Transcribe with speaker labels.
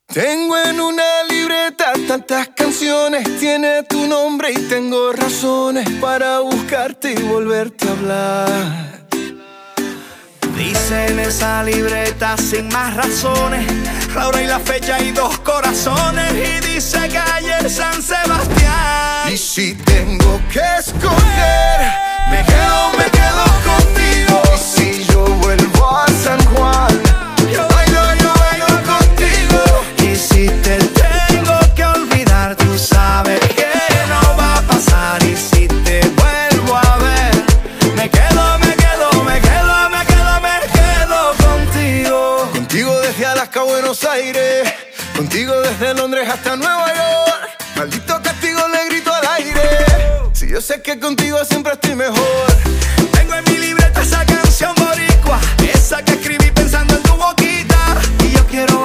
Speaker 1: Tengo en una libreta tantas canciones, tiene tu nombre y tengo razones para buscarte y volverte a hablar.
Speaker 2: Dice en esa libreta sin más razones, la hora y la fecha y 2 corazones. Y dice calle San Sebastián.
Speaker 1: Y si tengo que escoger, me quedo contigo. Y si yo vuelvo a San Juan, yo bailo contigo.
Speaker 2: Y si te tengo que olvidar, tú sabes que no va a pasar. Y si te vuelvo a ver, me quedo contigo.
Speaker 1: Contigo desde Alaska a Buenos Aires, contigo desde Londres hasta Nueva York. Maldito castigo le grito al aire, si yo sé que contigo siempre estoy mejor.
Speaker 2: Tengo en mi libreta esa canción boricua, esa que escribí pensando en tu boquita. Y yo quiero